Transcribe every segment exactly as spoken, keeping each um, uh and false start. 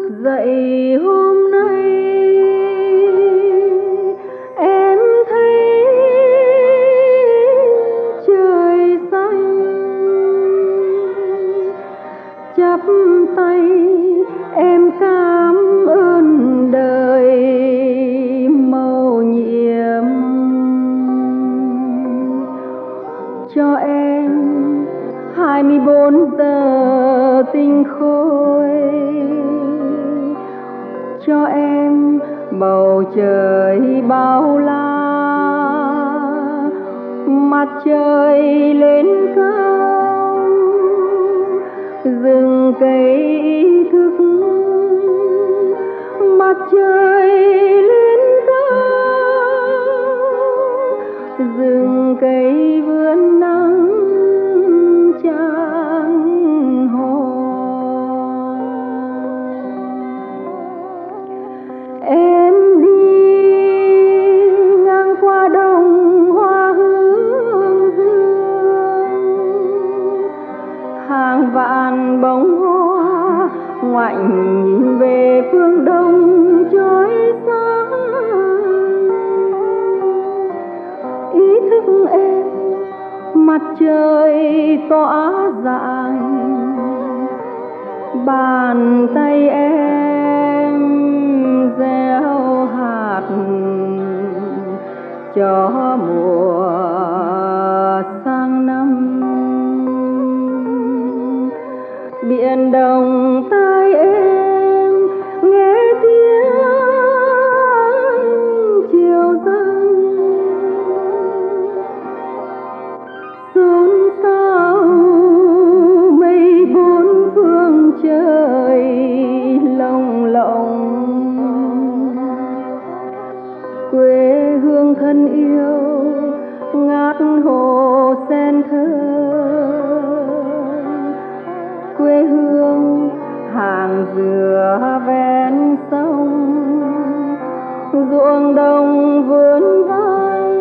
dậy hôm nay em thấy trời xanh, chắp tay em cảm ơn đời mầu nhiệm cho em hai mươi bốn giờ tinh khôi, cho em bầu trời bao la, mặt trời lên cao, rừng cây ý thức, mặt trời lên cao, rừng cây vươn nắng tràn hoa. Em đi ngang qua đồng hoa hướng dương, hàng vạn bông hoa ngoảnh nhìn về phương đông chói sáng. Ý thức em mặt trời tỏa rạng, bàn tay em gieo hạt cho mùa sang năm. Biển đông tai em nghe tiếng chiều dâng, xôn xao mây bốn phương trời lồng lộng. Quê hương thân yêu ngát hồ sen thơ, quê hương hàng dừa ven sông, ruộng đồng vươn vai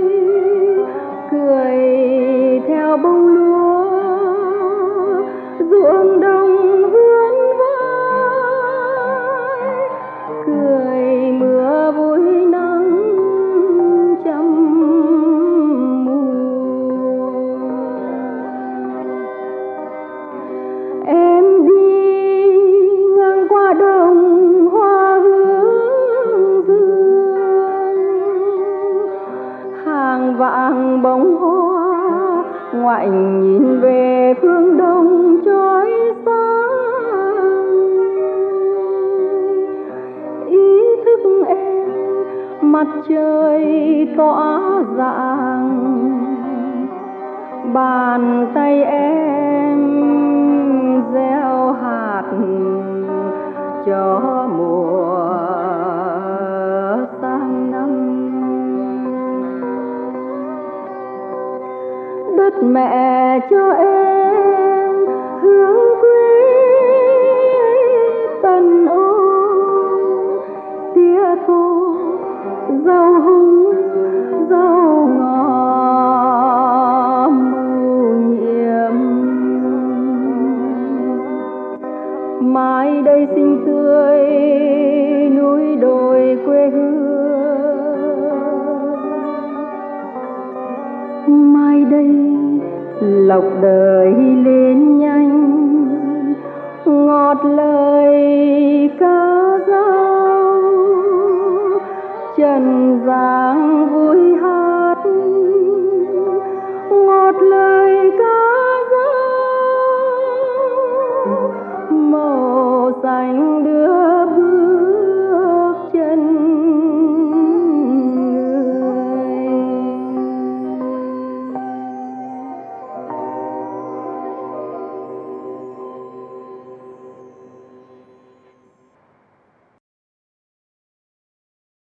cười theo bông lúa, ruộng đồng vươn vai cười mưa vui nắng trăm mùa. Em đi ngang qua đồng hoa hướng dương, hàng vạn bông hoa ngoảnh nhìn về phương đông chói sáng. Ý thức em mặt trời tỏa rạng, bàn tay em gieo hạt cho mùa sang năm. Đất mẹ cho em hướng quê tần ô, tía tô rau húng rau ngò mù nhiệm. Mai đây xinh tươi núi đồi quê hương, mai đây lộc đời lên nhanh, ngọt lời ca dao trần gian